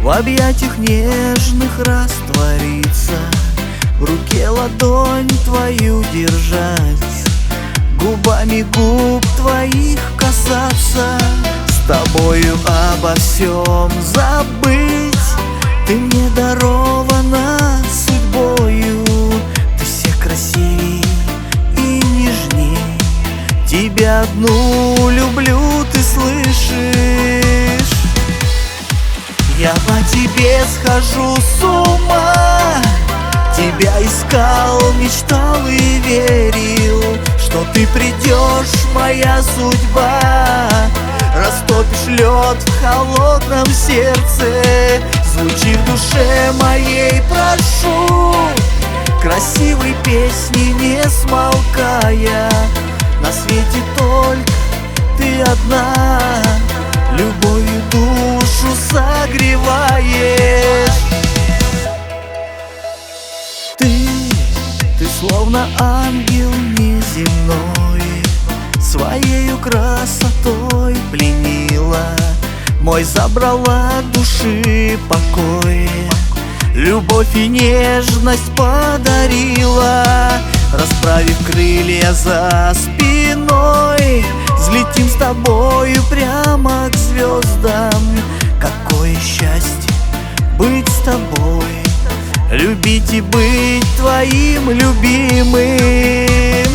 в объятиях нежных раствориться, в руке ладонь твою держать, губами губ твоих касаться, с тобою обо всем забыть. Ты мне дарована судьбою, ты все красивей и нежней. Тебя одну люблю, ты слышишь? Я по тебе схожу с ума, тебя искал, мечтал и верил, что ты придешь, моя судьба. Растопишь лед в холодном сердце, звучи в душе моей, прошу, красивой песни не смолкая. На свете только ты одна, любовью душу согреваешь. Ты словно ангел неземной, своею красотой пленила, мой забрала души покой, любовь и нежность подарила. Расправив крылья за спиной, взлетим с тобою прямо к звездам. Какое счастье быть с тобой, любить и быть твоим любимым.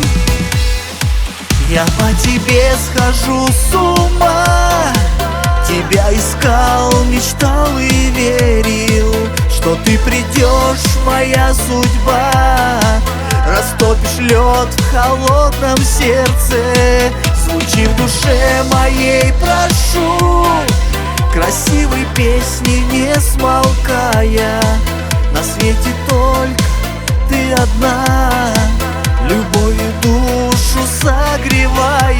Я по тебе схожу с ума, тебя искал, мечтал и верил, что ты придешь, моя судьба. Растопишь лед в холодном сердце, звучи в душе моей, прошу, красивой песни не смолкая. На свете только ты одна, любовью душу согревая.